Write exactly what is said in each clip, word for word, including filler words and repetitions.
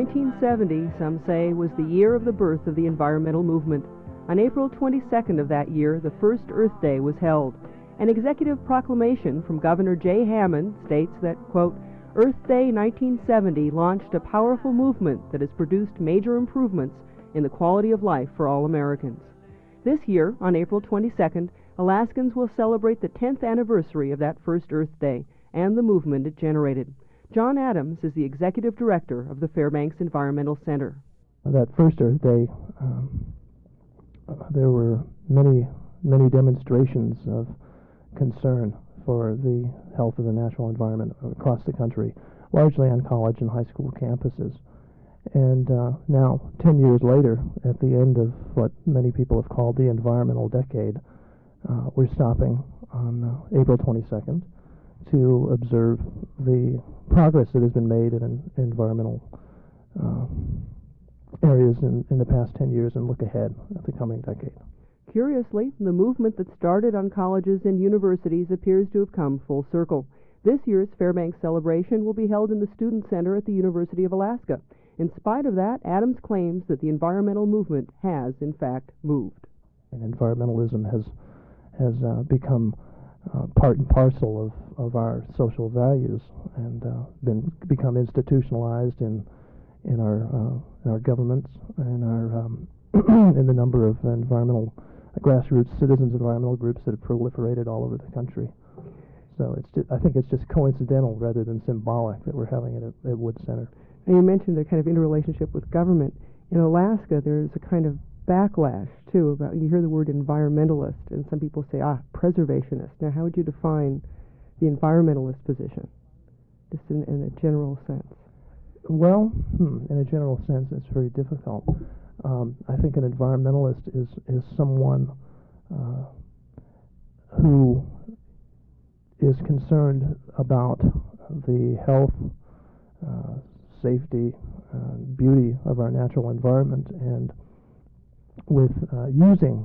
nineteen seventy, some say, was the year of the birth of the environmental movement. On April twenty-second of that year, the first Earth Day was held. An executive proclamation from Governor Jay Hammond states that, quote, Earth Day nineteen seventy launched a powerful movement that has produced major improvements in the quality of life for all Americans. This year, on April twenty-second, Alaskans will celebrate the tenth anniversary of that first Earth Day and the movement it generated. John Adams is the executive director of the Fairbanks Environmental Center. That first Earth Day, um, uh, there were many, many demonstrations of concern for the health of the natural environment across the country, largely on college and high school campuses. And uh, now, ten years later, at the end of what many people have called the environmental decade, uh, we're stopping on uh, April twenty-second to observe the progress that has been made in, in environmental uh, areas in, in the past ten years and look ahead at the coming decade. Curiously, the movement that started on colleges and universities appears to have come full circle. This year's Fairbanks celebration will be held in the Student Center at the University of Alaska. In spite of that, Adams claims that the environmental movement has, in fact, moved. And environmentalism has has uh, become uh, part and parcel of, of our social values and uh, been become institutionalized in in our uh, in our governments and our um, in the number of environmental grassroots citizens environmental groups that have proliferated all over the country. So it's just, I think it's just coincidental rather than symbolic that we're having it at, at Wood Center. And you mentioned the kind of interrelationship with government. In Alaska, there's a kind of backlash, too, about, you hear the word environmentalist, and some people say, ah, preservationist. Now, how would you define the environmentalist position, just in, in a general sense? Well, hmm, in a general sense, it's very difficult. Um, I think an environmentalist is, is someone uh, who is concerned about the health, uh, safety, uh, beauty of our natural environment, and with uh, using,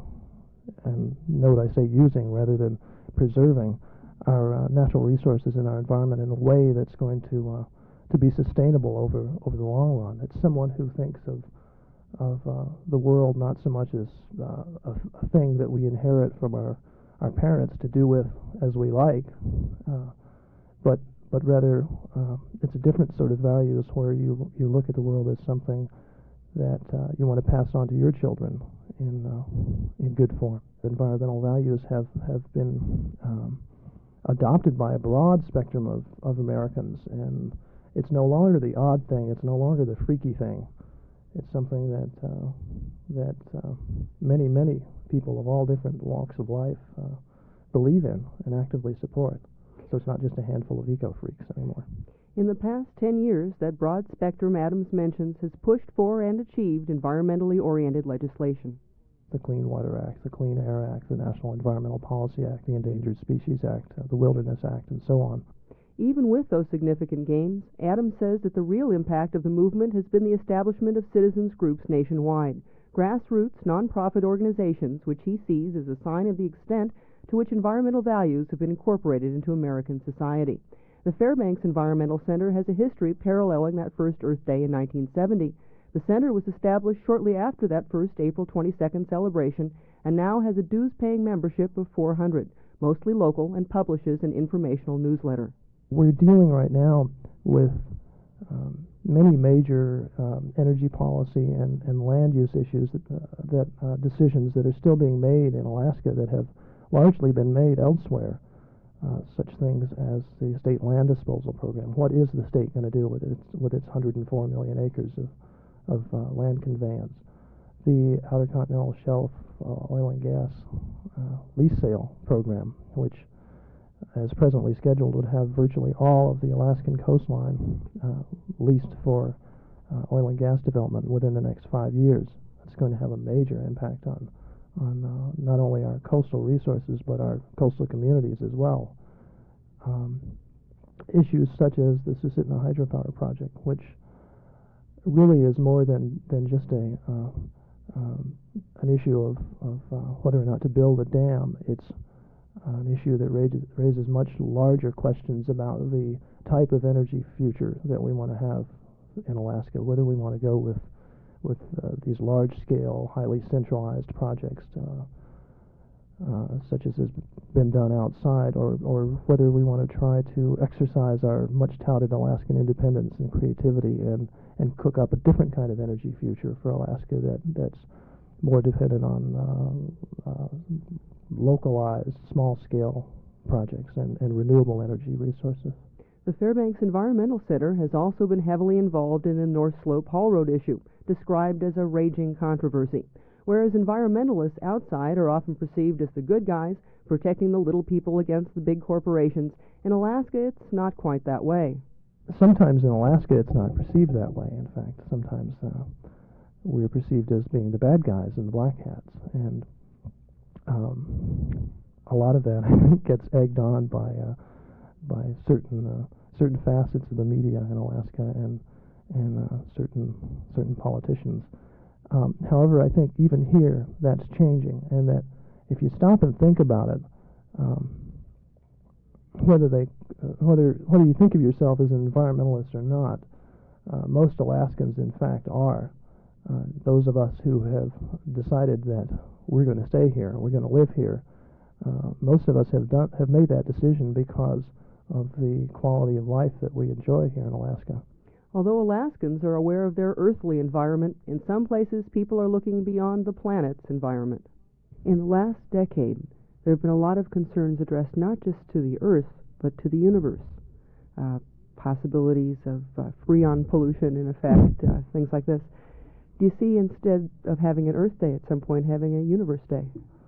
and note I say using rather than preserving, our uh, natural resources in our environment in a way that's going to uh, to be sustainable over over the long run. It's someone who thinks of of uh, the world not so much as uh, a, a thing that we inherit from our our parents to do with as we like, uh, but but rather uh, it's a different sort of values where you you look at the world as something that uh, you want to pass on to your children in uh, in good form. Environmental values have have been um, adopted by a broad spectrum of, of Americans, and it's no longer the odd thing. It's no longer the freaky thing. It's something that uh, that uh, many many people of all different walks of life uh, believe in and actively support. So it's not just a handful of eco-freaks anymore. In the past ten years, that broad spectrum Adams mentions has pushed for and achieved environmentally oriented legislation. The Clean Water Act, the Clean Air Act, the National Environmental Policy Act, the Endangered Species Act, uh, the Wilderness Act, and so on. Even with those significant gains, Adams says that the real impact of the movement has been the establishment of citizens groups nationwide, grassroots, nonprofit organizations, which he sees as a sign of the extent to which environmental values have been incorporated into American society. The Fairbanks Environmental Center has a history paralleling that first Earth Day in nineteen seventy. The center was established shortly after that first April twenty-second celebration and now has a dues-paying membership of four hundred, mostly local, and publishes an informational newsletter. We're dealing right now with um, many major um, energy policy and, and land use issues that, uh, that uh, decisions that are still being made in Alaska that have largely been made elsewhere. Uh, such things as the state land disposal program. What is the state going to do with its with its one hundred four million acres of of uh, land conveyance? The Outer Continental Shelf uh, oil and gas uh, lease sale program, which, as presently scheduled, would have virtually all of the Alaskan coastline uh, leased for uh, oil and gas development within the next five years. It's going to have a major impact on on uh, not only our coastal resources but our coastal communities as well. Um, issues such as the Susitna hydropower project, which really is more than, than just a uh, um, an issue of, of uh, whether or not to build a dam. It's uh, an issue that raises, raises much larger questions about the type of energy future that we want to have in Alaska, whether we want to go with with uh, these large-scale, highly centralized projects, uh, uh, such as has been done outside, or, or whether we want to try to exercise our much-touted Alaskan independence and creativity and, and cook up a different kind of energy future for Alaska that, that's more dependent on uh, uh, localized, small-scale projects and, and renewable energy resources. The Fairbanks Environmental Center has also been heavily involved in the North Slope Haul Road issue, described as a raging controversy. Whereas environmentalists outside are often perceived as the good guys, protecting the little people against the big corporations, in Alaska it's not quite that way. Sometimes in Alaska it's not perceived that way. In fact, sometimes uh, we're perceived as being the bad guys and the black hats. And um, a lot of that, I think, gets egged on by uh, by certain uh, certain facets of the media in Alaska and and uh, certain certain politicians. Um, however, I think even here that's changing, and that if you stop and think about it, um, whether they uh, whether whether you think of yourself as an environmentalist or not, uh, most Alaskans, in fact, are. Uh, those of us who have decided that we're going to stay here, we're going to live here, uh, most of us have done have made that decision because of the quality of life that we enjoy here in Alaska. Although Alaskans are aware of their earthly environment, in some places people are looking beyond the planet's environment. In the last decade, there have been a lot of concerns addressed not just to the Earth, but to the universe. Uh, possibilities of uh, freon pollution, in effect, uh, things like this. Do you see, instead of having an Earth Day at some point, having a Universe Day?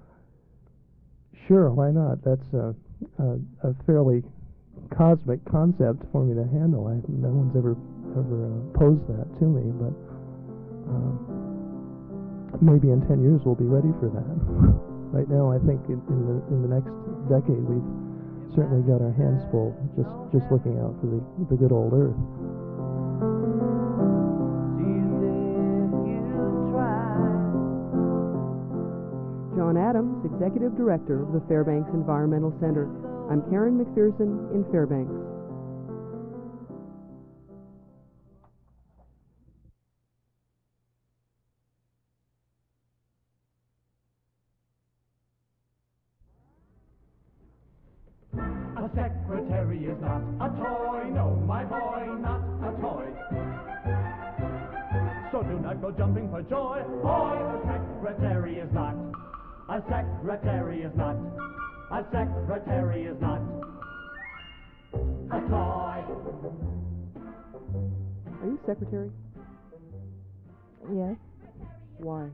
Sure, why not? That's a, a, a fairly cosmic concept for me to handle. I, no one's ever ever uh, posed that to me, but uh, maybe in ten years we'll be ready for that. Right now, I think in, in the in the next decade we've certainly got our hands full just just looking out for the the good old Earth. John Adams, Executive Director of the Fairbanks Environmental Center. I'm Karen McPherson in Fairbanks. A secretary is not a toy, no, my boy, not a toy. So do not go jumping for joy. Boy, a secretary is not. A secretary is not. A secretary is not a toy. Are you secretary? Yes, Why?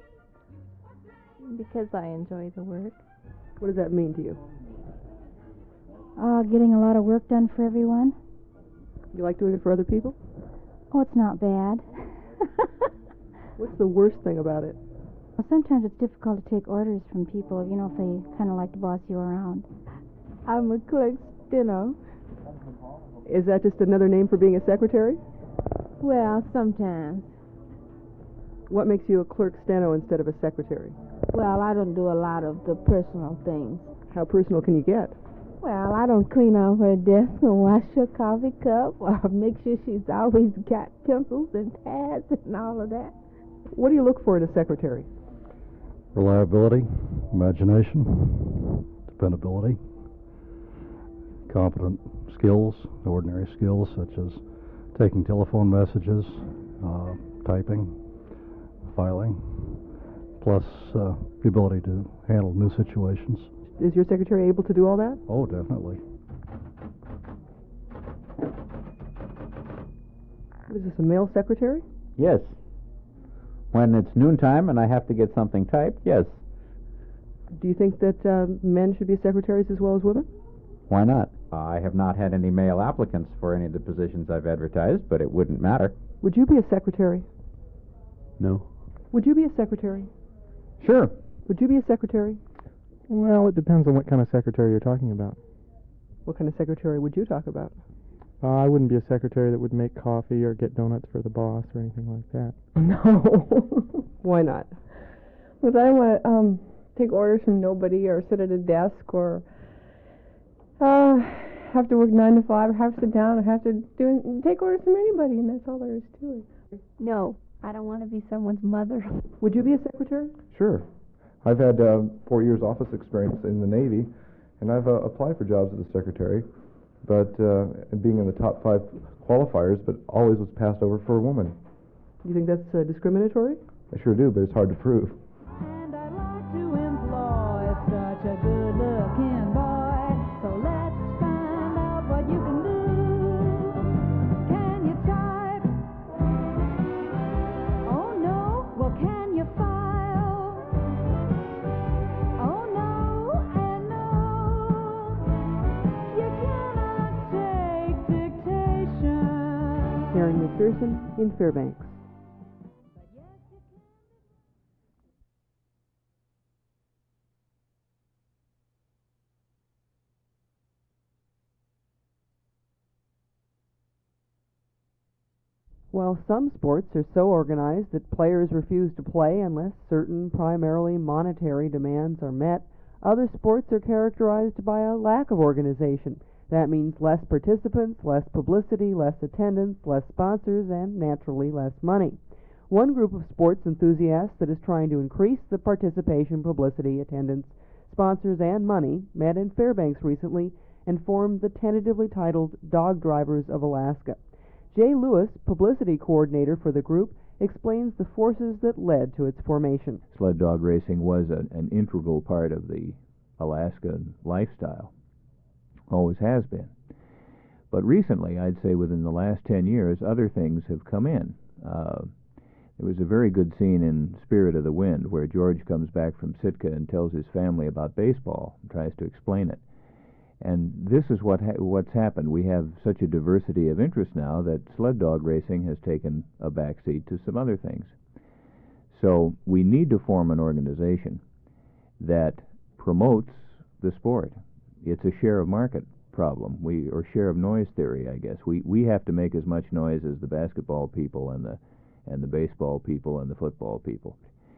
because I enjoy the work. What does that mean to you? Uh, getting a lot of work done for everyone. You like doing it for other people? Oh, it's not bad. What's the worst thing about it? Well, sometimes it's difficult to take orders from people, you know, if they kind of like to boss you around. I'm a clerk steno. Is that just another name for being a secretary? Well, sometimes. What makes you a clerk steno instead of a secretary? Well, I don't do a lot of the personal things. How personal can you get? Well, I don't clean off her desk and wash her coffee cup or make sure she's always got pencils and pads and all of that. What do you look for in a secretary? Reliability, imagination, dependability, competent skills, ordinary skills such as taking telephone messages, uh, typing, filing, plus uh, the ability to handle new situations. Is your secretary able to do all that? Oh, definitely. What is this, a male secretary? Yes. When it's noontime and I have to get something typed, yes. Do you think that uh, men should be secretaries as well as women? Why not? I have not had any male applicants for any of the positions I've advertised, but it wouldn't matter. Would you be a secretary? No. Would you be a secretary? Sure. Would you be a secretary? Well, it depends on what kind of secretary you're talking about. What kind of secretary would you talk about? Uh, I wouldn't be a secretary that would make coffee or get donuts for the boss or anything like that. No. Why not? Because I don't want to um, take orders from nobody or sit at a desk or uh, have to work nine to five, or have to sit down, or have to do take orders from anybody, and that's all there is to it. No, I don't want to be someone's mother. Would you be a secretary? Sure. I've had uh, four years office experience in the Navy, and I've uh, applied for jobs as a secretary, but uh, being in the top five qualifiers, but always was passed over for a woman. You think that's uh, discriminatory? I sure do, but it's hard to prove. And I'd like to employ such a good-looking boy, so let's find out what you can do. Can you type? Oh no, well can you file? Oh no, and no, you cannot take dictation. Karen McPherson in Fairbanks. While some sports are so organized that players refuse to play unless certain primarily monetary demands are met, other sports are characterized by a lack of organization. That means less participants, less publicity, less attendance, less sponsors, and naturally less money. One group of sports enthusiasts that is trying to increase the participation, publicity, attendance, sponsors, and money met in Fairbanks recently and formed the tentatively titled Dog Drivers of Alaska. Jay Lewis, publicity coordinator for the group, explains the forces that led to its formation. Sled dog racing was a, an integral part of the Alaskan lifestyle. Always has been. But recently, I'd say within the last ten years, other things have come in. Uh, there was a very good scene in Spirit of the Wind where George comes back from Sitka and tells his family about baseball and tries to explain it. And this is what ha- what's happened. We have such a diversity of interest now that sled dog racing has taken a backseat to some other things. So we need to form an organization that promotes the sport. It's a share of market problem, we or share of noise theory, I guess. We we have to make as much noise as the basketball people and the and the baseball people and the football people.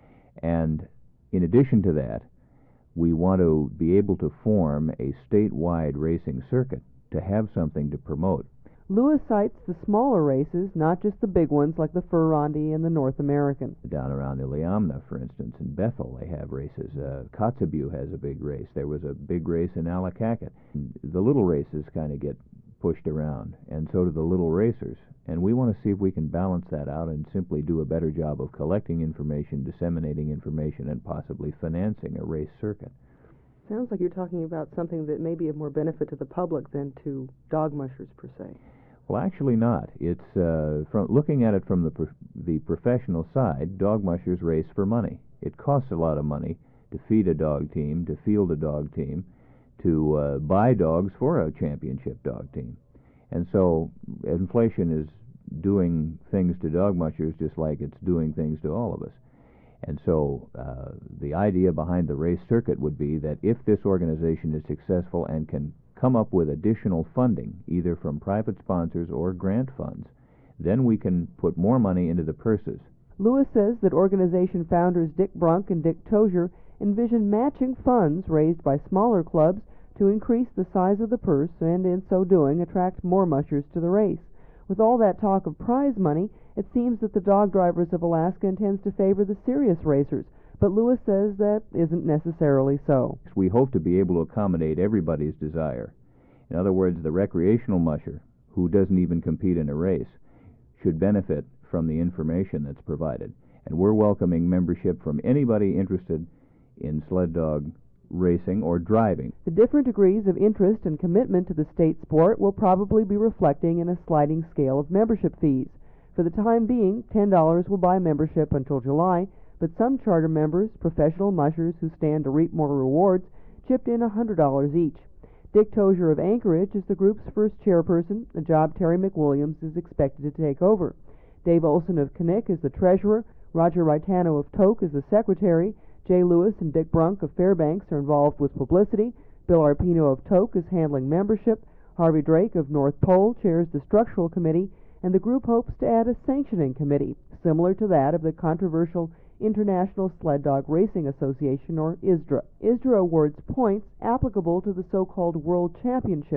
And in addition to that, we want to be able to form a statewide racing circuit to have something to promote. Lewis cites the smaller races, not just the big ones like the Fur-Rondy and the North American. Down around Iliamna, for instance, in Bethel, they have races. Uh, Kotzebue has a big race. There was a big race in Allakaket. The little races kind of get pushed around, and so do the little racers. And we want to see if we can balance that out and simply do a better job of collecting information, disseminating information, and possibly financing a race circuit. Sounds like you're talking about something that may be of more benefit to the public than to dog mushers per se. Well, actually not. It's uh, from looking at it from the pro- the professional side. Dog mushers race for money. It costs a lot of money to feed a dog team, to field a dog team, to uh, buy dogs for a championship dog team. And so inflation is doing things to dog mushers just like it's doing things to all of us. And so uh, the idea behind the race circuit would be that if this organization is successful and can come up with additional funding, either from private sponsors or grant funds, then we can put more money into the purses. Lewis says that organization founders Dick Brunk and Dick Tozier envision matching funds raised by smaller clubs to increase the size of the purse and, in so doing, attract more mushers to the race. With all that talk of prize money, it seems that the Dog Drivers of Alaska intends to favor the serious racers, but Lewis says that isn't necessarily so. We hope to be able to accommodate everybody's desire. In other words, the recreational musher, who doesn't even compete in a race, should benefit from the information that's provided. And we're welcoming membership from anybody interested in sled dog racing or driving. The different degrees of interest and commitment to the state sport will probably be reflecting in a sliding scale of membership fees. For the time being, ten dollars will buy membership until July, but some charter members, professional mushers who stand to reap more rewards, chipped in one hundred dollars each. Dick Tozier of Anchorage is the group's first chairperson, a job Terry McWilliams is expected to take over. Dave Olson of Knik is the treasurer, Roger Raitano of Tok is the secretary, Jay Lewis and Dick Brunk of Fairbanks are involved with publicity, Bill Arpino of Tok is handling membership, Harvey Drake of North Pole chairs the structural committee, and the group hopes to add a sanctioning committee, similar to that of the controversial International Sled Dog Racing Association, or I S D R A. I S D R A awards points applicable to the so-called World Championship,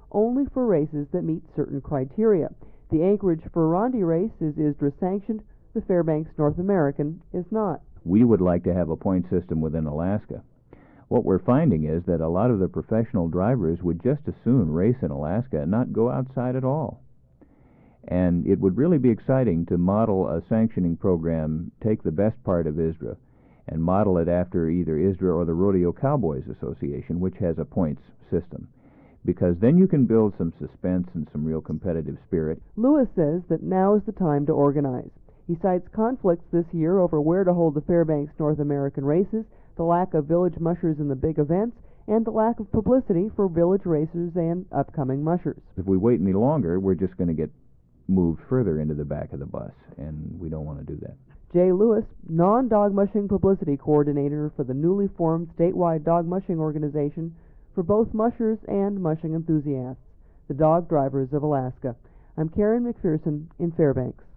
only for races that meet certain criteria. The Anchorage Fur-Rondy race is I S D R A-sanctioned. The Fairbanks North American is not. We would like to have a point system within Alaska. What we're finding is that a lot of the professional drivers would just as soon race in Alaska and not go outside at all. And it would really be exciting to model a sanctioning program, take the best part of I S D R A, and model it after either I S D R A or the Rodeo Cowboys Association, which has a points system. Because then you can build some suspense and some real competitive spirit. Lewis says that now is the time to organize. He cites conflicts this year over where to hold the Fairbanks North American races, the lack of village mushers in the big events, and the lack of publicity for village racers and upcoming mushers. If we wait any longer, we're just going to get moved further into the back of the bus, and we don't want to do that. Jay Lewis, non-dog mushing publicity coordinator for the newly formed statewide dog mushing organization for both mushers and mushing enthusiasts, the Dog Drivers of Alaska. I'm Karen McPherson in Fairbanks.